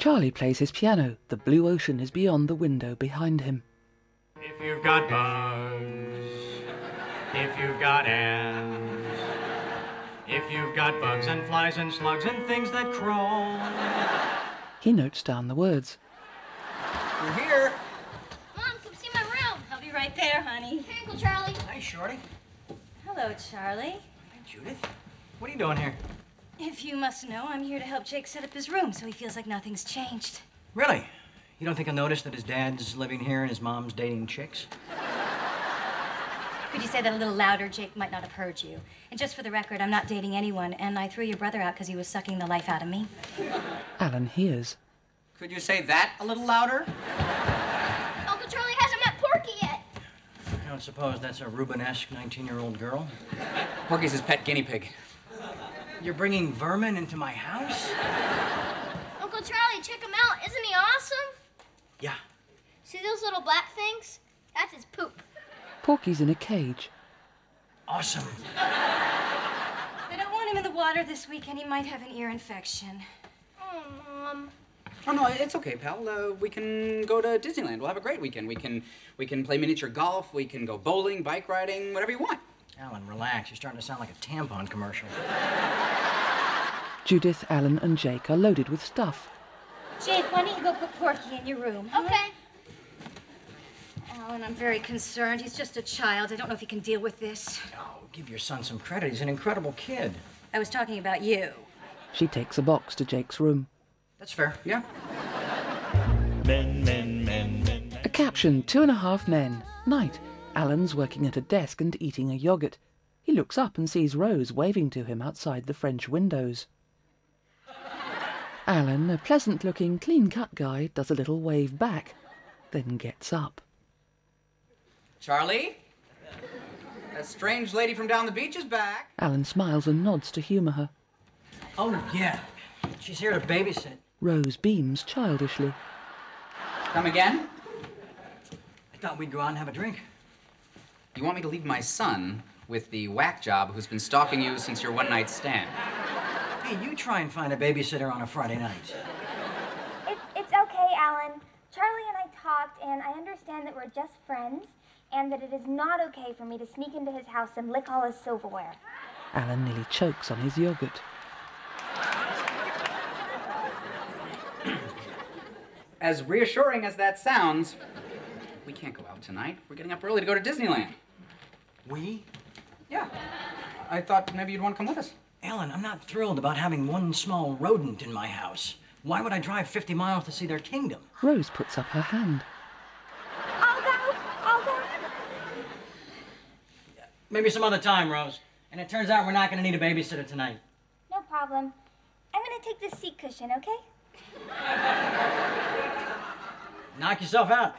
Charlie plays his piano. The blue ocean is beyond the window behind him. If you've got bugs, if you've got ants, if you've got bugs and flies and slugs and things that crawl. He notes down the words. We're here. Mom, come see my room. I'll be right there, honey. Hey, Uncle Charlie. Hi, Shorty. Hello, Charlie. Hi, Judith. What are you doing here? If you must know, I'm here to help Jake set up his room so he feels like nothing's changed. Really? You don't think he'll notice that his dad's living here and his mom's dating chicks? Could you say that a little louder? Jake might not have heard you. And just for the record, I'm not dating anyone, and I threw your brother out because he was sucking the life out of me. Alan hears. Could you say that a little louder? Uncle Charlie hasn't met Porky yet. I don't suppose that's a Rubenesque 19-year-old girl? Porky's his pet guinea pig. You're bringing vermin into my house? Uncle Charlie, check him out. Isn't he awesome? Yeah. See those little black things? That's his poop. Porky's in a cage. Awesome. I don't want him in the water this weekend. He might have an ear infection. Oh, Mom. Oh, no, it's okay, pal. We can go to Disneyland. We'll have a great weekend. We can play miniature golf. We can go bowling, bike riding, whatever you want. Alan, relax. You're starting to sound like a tampon commercial. Judith, Alan and Jake are loaded with stuff. Jake, why don't you go put Porky in your room? Huh? Okay. Alan, I'm very concerned. He's just a child. I don't know if he can deal with this. Oh, give your son some credit. He's an incredible kid. I was talking about you. She takes a box to Jake's room. That's fair. Yeah. A caption, 2.5 men. Night. Alan's working at a desk and eating a yogurt. He looks up and sees Rose waving to him outside the French windows. Alan, a pleasant-looking, clean-cut guy, does a little wave back, then gets up. Charlie? That strange lady from down the beach is back. Alan smiles and nods to humour her. Oh, yeah. She's here to babysit. Rose beams childishly. Come again? I thought we'd go out and have a drink. You want me to leave my son with the whack job who's been stalking you since your one-night stand? Hey, you try and find a babysitter on a Friday night. It's okay, Alan. Charlie and I talked, and I understand that we're just friends, and that it is not okay for me to sneak into his house and lick all his silverware. Alan nearly chokes on his yogurt. As reassuring as that sounds, we can't go out tonight. We're getting up early to go to Disneyland. We? Yeah. I thought maybe you'd want to come with us. Alan, I'm not thrilled about having one small rodent in my house. Why would I drive 50 miles to see their kingdom? Rose puts up her hand. I'll go. Maybe some other time, Rose. And it turns out we're not going to need a babysitter tonight. No problem. I'm going to take this seat cushion, okay? Knock yourself out.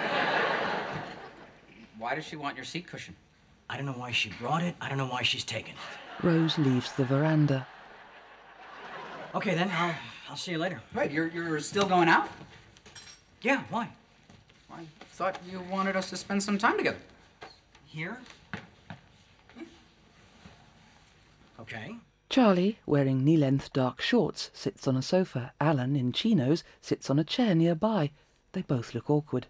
Why does she want your seat cushion? I don't know why she brought it. I don't know why she's taken it. Rose leaves the veranda. Okay, then. I'll see you later. Wait, you're still going out? Yeah, why? I thought you wanted us to spend some time together. Here? Okay. Charlie, wearing knee-length dark shorts, sits on a sofa. Alan, in chinos, sits on a chair nearby. They both look awkward.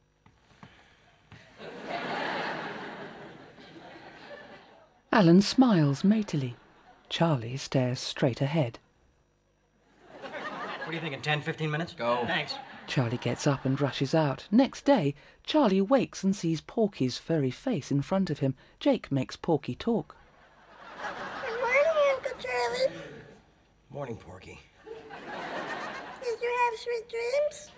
Alan smiles matily. Charlie stares straight ahead. What are you thinking, 10, 15 minutes? Go. Thanks. Charlie gets up and rushes out. Next day, Charlie wakes and sees Porky's furry face in front of him. Jake makes Porky talk. Good morning, Uncle Charlie. Morning, Porky. Did you have sweet dreams?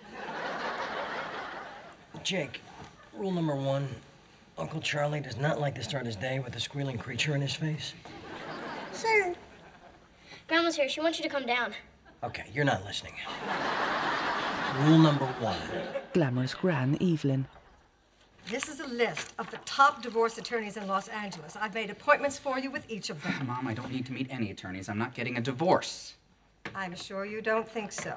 Jake, rule number 1. Uncle Charlie does not like to start his day with a squealing creature in his face. Sir. Grandma's here. She wants you to come down. Okay, you're not listening. Rule number 1. Glamorous Gran Evelyn. This is a list of the top divorce attorneys in Los Angeles. I've made appointments for you with each of them. Mom, I don't need to meet any attorneys. I'm not getting a divorce. I'm sure you don't think so.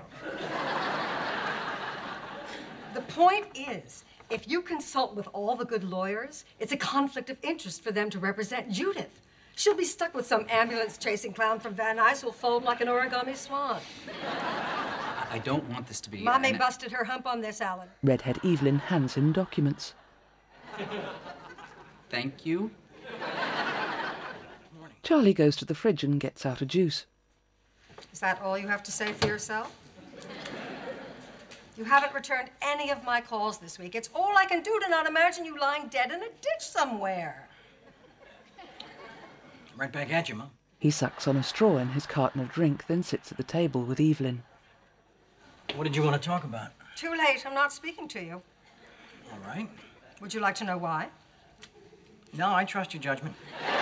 The point is, if you consult with all the good lawyers, it's a conflict of interest for them to represent Judith. She'll be stuck with some ambulance-chasing clown from Van Nuys who'll fold like an origami swan. I don't want this to be... Mommy busted her hump on this, Alan. Redhead Evelyn hands him documents. Thank you. Charlie goes to the fridge and gets out a juice. Is that all you have to say for yourself? You haven't returned any of my calls this week. It's all I can do to not imagine you lying dead in a ditch somewhere. Right back at you, Mom. He sucks on a straw in his carton of drink, then sits at the table with Evelyn. What did you want to talk about? Too late. I'm not speaking to you. All right. Would you like to know why? No, I trust your judgment.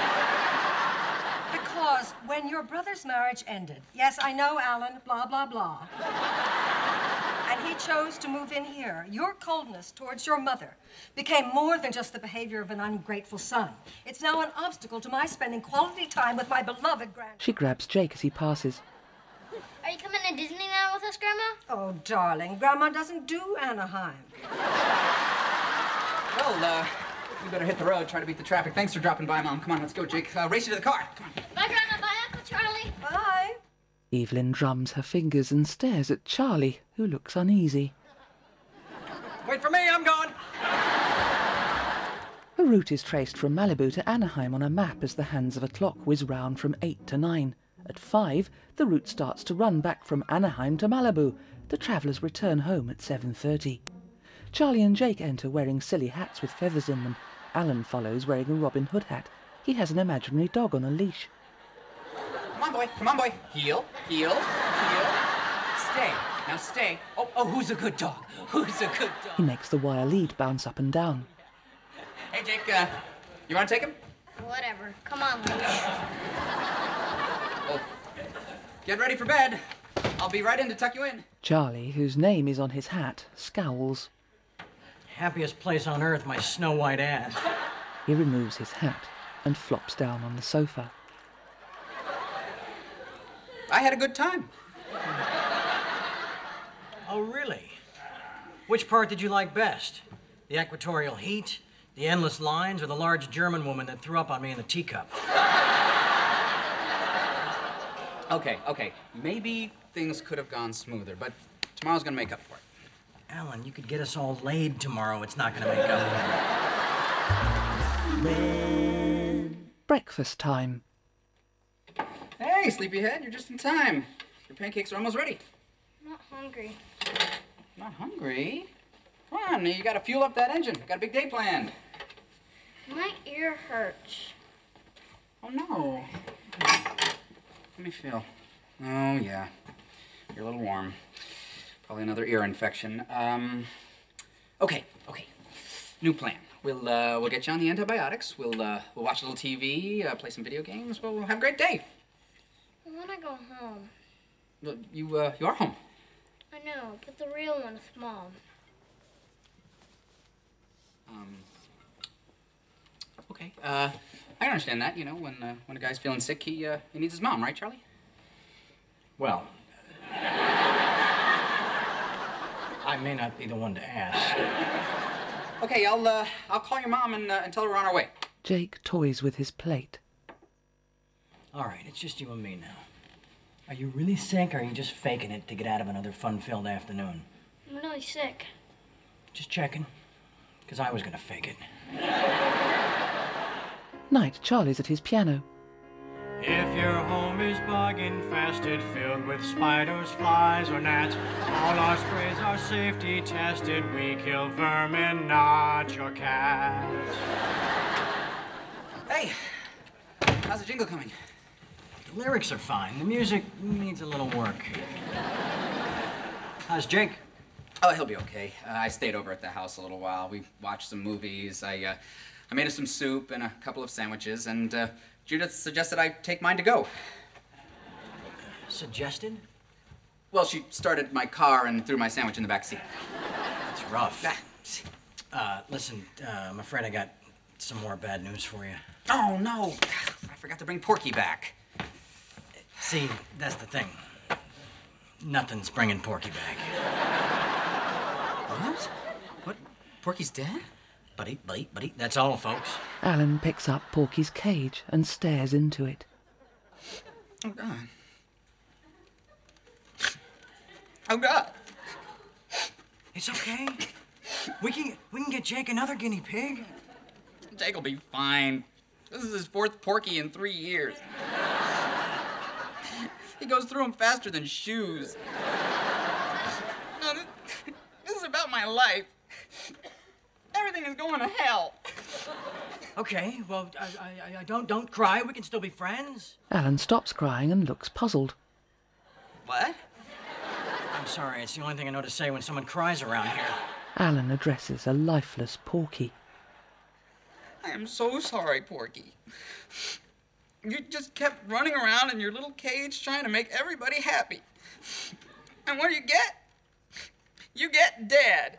Because when your brother's marriage ended, yes, I know, Alan, blah, blah, blah, and he chose to move in here, your coldness towards your mother became more than just the behavior of an ungrateful son. It's now an obstacle to my spending quality time with my beloved grandson. She grabs Jake as he passes. Are you coming to Disneyland with us, Grandma? Oh, darling, Grandma doesn't do Anaheim. Well, we better hit the road, try to beat the traffic. Thanks for dropping by, Mom. Come on, let's go, Jake. Race you to the car. Come on. Bye, Grandma. Bye, Uncle Charlie. Bye. Evelyn drums her fingers and stares at Charlie, who looks uneasy. Wait for me, I'm gone. The route is traced from Malibu to Anaheim on a map as the hands of a clock whiz round from 8 to 9. At 5, the route starts to run back from Anaheim to Malibu. The travellers return home at 7:30. Charlie and Jake enter wearing silly hats with feathers in them. Alan follows wearing a Robin Hood hat. He has an imaginary dog on a leash. Come on, boy. Come on, boy. Heel, heel, heel. Stay. Now stay. Oh, who's a good dog? Who's a good dog? He makes the wire lead bounce up and down. Hey, Jake, you want to take him? Whatever. Come on, Leash. Oh, get ready for bed. I'll be right in to tuck you in. Charlie, whose name is on his hat, scowls. Happiest place on earth, my snow-white ass. He removes his hat and flops down on the sofa. I had a good time. Oh, really? Which part did you like best? The equatorial heat, the endless lines, or the large German woman that threw up on me in the teacup? Okay. Maybe things could have gone smoother, but tomorrow's gonna make up for it. Alan, you could get us all laid tomorrow. It's not gonna make up for it. Breakfast time. Hey, sleepyhead, you're just in time. Your pancakes are almost ready. I'm not hungry. Not hungry? Come on, you gotta fuel up that engine. Got a big day planned. My ear hurts. Oh, no. Let me feel. Oh, yeah. You're a little warm. Probably another ear infection. Okay. New plan. We'll get you on the antibiotics. We'll watch a little TV, play some video games. We'll have a great day. I want to go home. Well, you are home. I know, but the real one is Mom. Okay. I can understand that. You know, when a guy's feeling sick, he needs his mom, right, Charlie? Well, I may not be the one to ask. Okay, I'll call your mom and tell her we're on our way. Jake toys with his plate. All right, it's just you and me now. Are you really sick, or are you just faking it to get out of another fun-filled afternoon? I'm really sick. Just checking, because I was gonna fake it. Night, Charlie's at his piano. If your home is bug infested, filled with spiders, flies, or gnats, all our sprays are safety tested. We kill vermin, not your cats. Hey, how's the jingle coming? The lyrics are fine. The music needs a little work. How's Jake? Oh, he'll be okay. I stayed over at the house a little while. We watched some movies. I made us some soup and a couple of sandwiches, and Judith suggested I take mine to go. Suggested? Well, she started my car and threw my sandwich in the back seat. That's rough. Listen, I'm afraid I got some more bad news for you. Oh, no. I forgot to bring Porky back. See, that's the thing. Nothing's bringing Porky back. What? What? Porky's dead? Buddy, that's all, folks. Alan picks up Porky's cage and stares into it. Oh, God. Oh, God. It's okay. We can get Jake another guinea pig. Jake will be fine. This is his 4th Porky in 3 years. He goes through them faster than shoes. No, this is about my life. Everything is going to hell. Okay, well, don't cry. We can still be friends. Alan stops crying and looks puzzled. What? I'm sorry. It's the only thing I know to say when someone cries around here. Alan addresses a lifeless Porky. I am so sorry, Porky. You just kept running around in your little cage trying to make everybody happy. And what do you get? You get dead.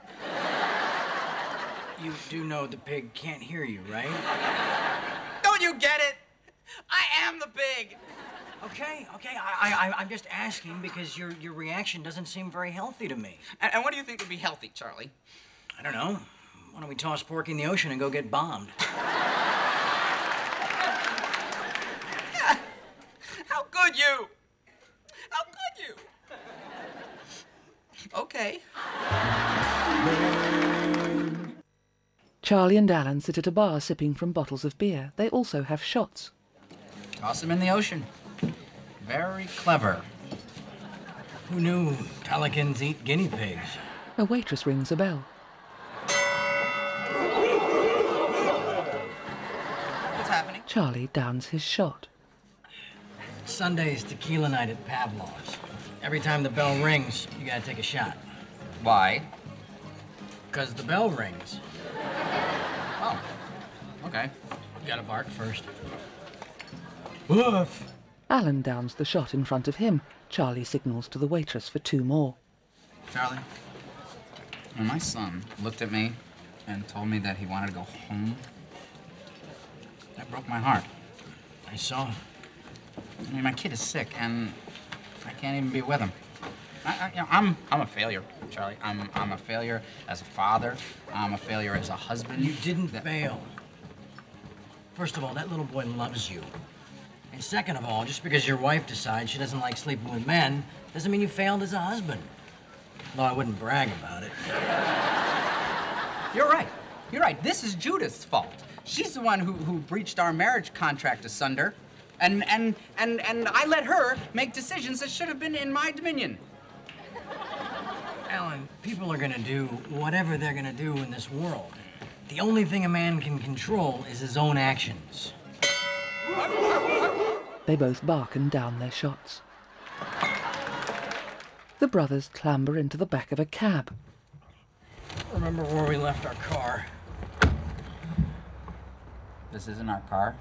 You do know the pig can't hear you, right? Don't you get it? I am the pig. Okay. I'm just asking because your reaction doesn't seem very healthy to me. And what do you think would be healthy, Charlie? I don't know. Why don't we toss Porky in the ocean and go get bombed? How could you? How could you? Okay. Charlie and Alan sit at a bar sipping from bottles of beer. They also have shots. Toss him in the ocean. Very clever. Who knew pelicans eat guinea pigs? A waitress rings a bell. What's happening? Charlie downs his shot. Sunday's tequila night at Pavlov's. Every time the bell rings, you gotta take a shot. Why? 'Cause the bell rings. Oh. Okay. You gotta bark first. Woof! Alan downs the shot in front of him. Charlie signals to the waitress for 2 more. Charlie, when my son looked at me and told me that he wanted to go home, that broke my heart. I saw. I mean, my kid is sick, and I can't even be with him. I'm a failure, Charlie. I'm a failure as a father. I'm a failure as a husband. You didn't fail. First of all, that little boy loves you. And second of all, just because your wife decides she doesn't like sleeping with men doesn't mean you failed as a husband. Though I wouldn't brag about it. You're right. You're right. This is Judith's fault. She's the one who breached our marriage contract asunder. And I let her make decisions that should have been in my dominion. Alan, people are gonna do whatever they're gonna do in this world. The only thing a man can control is his own actions. They both bark and down their shots. The brothers clamber into the back of a cab. Remember where we left our car? This isn't our car.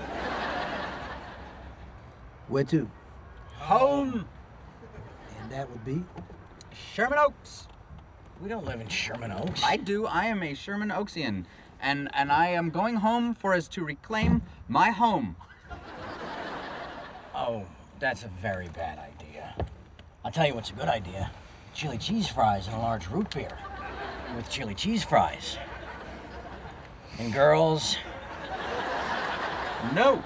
Where to? Home! And that would be? Sherman Oaks. We don't live in Sherman Oaks. I do. I am a Sherman Oaksian. And I am going home for us to reclaim my home. Oh, that's a very bad idea. I'll tell you what's a good idea. Chili cheese fries and a large root beer. With chili cheese fries. And girls? No.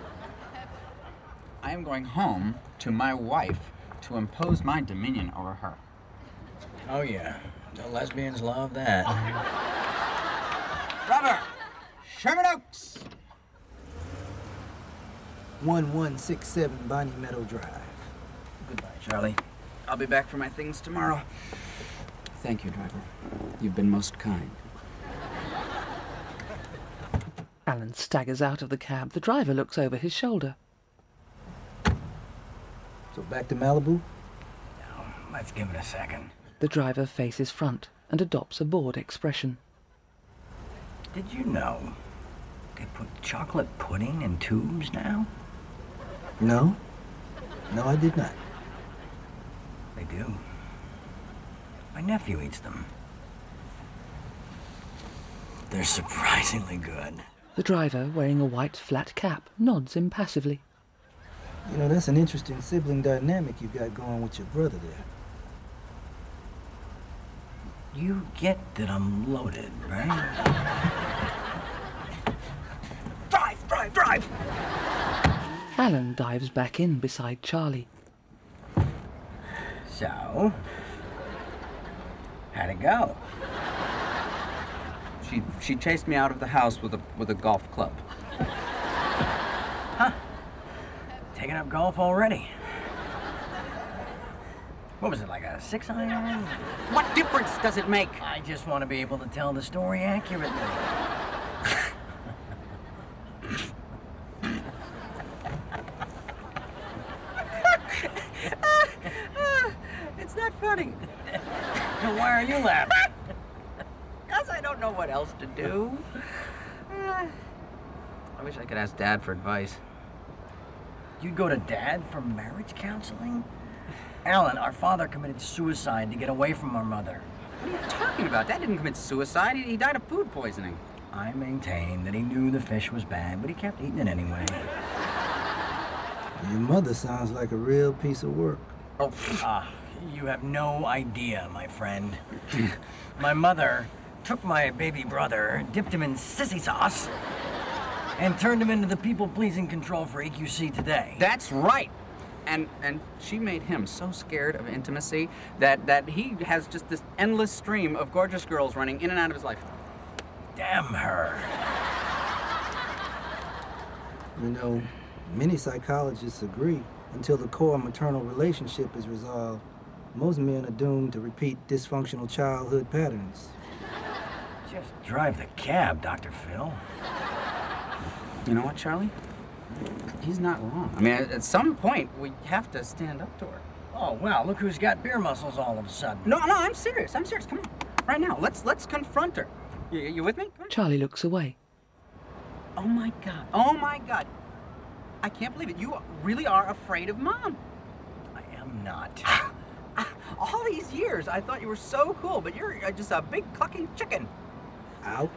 I am going home to my wife to impose my dominion over her. Oh, yeah. The lesbians love that. Brother, Sherman Oaks. 1167 Bonnie Meadow Drive. Goodbye, Charlie. I'll be back for my things tomorrow. Thank you, driver. You've been most kind. Alan staggers out of the cab. The driver looks over his shoulder. So back to Malibu? Now, let's give it a second. The driver faces front and adopts a bored expression. Did you know they put chocolate pudding in tubes now? No. No, I did not. They do. My nephew eats them. They're surprisingly good. The driver, wearing a white flat cap, nods impassively. You know, that's an interesting sibling dynamic you got going with your brother there. You get that I'm loaded, right? Drive! Alan dives back in beside Charlie. So, How'd it go? She chased me out of the house with a golf club. Huh. Taking up golf already. What was it, like a 6-iron? What difference does it make? I just want to be able to tell the story accurately. It's not funny. Why are you laughing? Because I don't know what else to do. I wish I could ask Dad for advice. You'd go to Dad for marriage counseling? Alan, our father committed suicide to get away from our mother. What are you talking about? Dad didn't commit suicide. He died of food poisoning. I maintain that he knew the fish was bad, but he kept eating it anyway. Your mother sounds like a real piece of work. Oh, you have no idea, my friend. My mother took my baby brother, dipped him in sissy sauce, and turned him into the people-pleasing control freak you see today. That's right. And she made him so scared of intimacy that he has just this endless stream of gorgeous girls running in and out of his life. Damn her. You know, many psychologists agree until the core maternal relationship is resolved, most men are doomed to repeat dysfunctional childhood patterns. Just drive the cab, Dr. Phil. You know what, Charlie? He's not wrong. I mean, at some point, we have to stand up to her. Oh, well, look who's got beer muscles all of a sudden. No, I'm serious. I'm serious. Come on. Right now. Let's confront her. You with me? Come on. Charlie looks away. Oh, my God. Oh, my God. I can't believe it. You really are afraid of Mom. I am not. All these years, I thought you were so cool, but you're just a big clucking chicken. Ouch.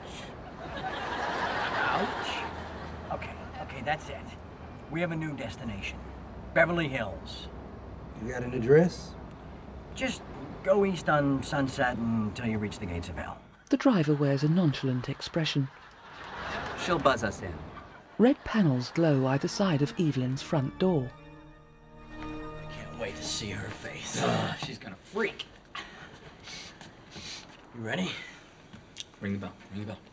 Ouch. Okay, that's it. We have a new destination. Beverly Hills. You got an address? Just go east on Sunset until you reach the gates of hell. The driver wears a nonchalant expression. She'll buzz us in. Red panels glow either side of Evelyn's front door. I can't wait to see her face. She's gonna freak. You ready? Ring the bell. Ring the bell.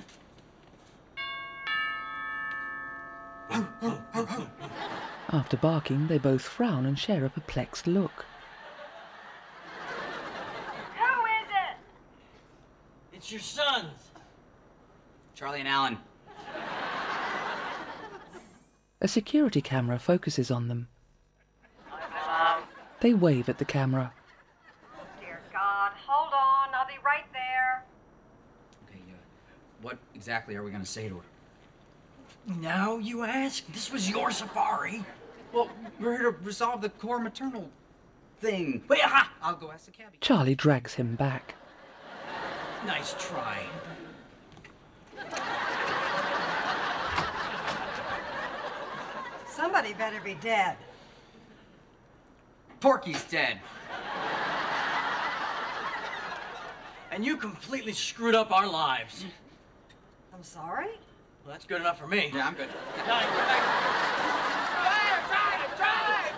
After barking, they both frown and share a perplexed look. Who is it? It's your sons. Charlie and Alan. A security camera focuses on them. They wave at the camera. Dear God, hold on. I'll be right there. Okay, what exactly are we gonna say to her? Now you ask? This was your safari. Well, we're here to resolve the core maternal thing. Wait, aha! I'll go ask the cabbie. Charlie drags him back. Nice try. Somebody better be dead. Porky's dead. And you completely screwed up our lives. I'm sorry? Well, that's good enough for me. Yeah, I'm good. Drive!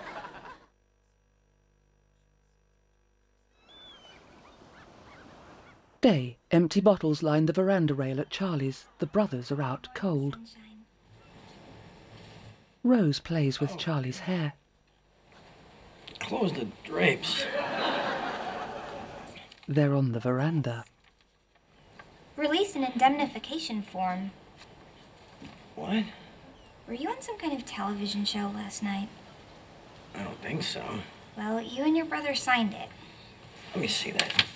Day. Empty bottles line the veranda rail at Charlie's. The brothers are out cold. Rose plays with Charlie's hair. Close the drapes. They're on the veranda. Release an indemnification form. What? Were you on some kind of television show last night? I don't think so. Well, you and your brother signed it. Let me see that.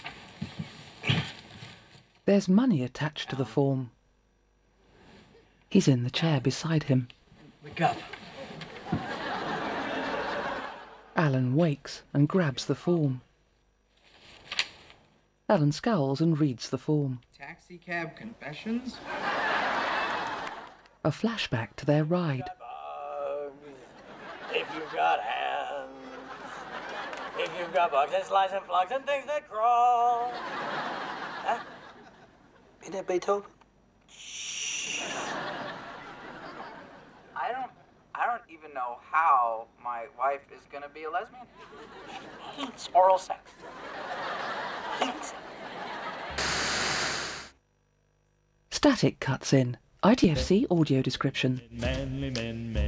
There's money attached to the form. He's in the chair beside him. Wake up. Alan wakes and grabs the form. Alan scowls and reads the form. Taxi cab confessions? A flashback to their ride. If you've got hands, if you've got bugs and slice and plugs and things that crawl. Huh? Ain't that Beethoven? I don't even know how my wife is gonna be a lesbian. Hates oral sex. Static cuts in. ITFC audio description. Manly men,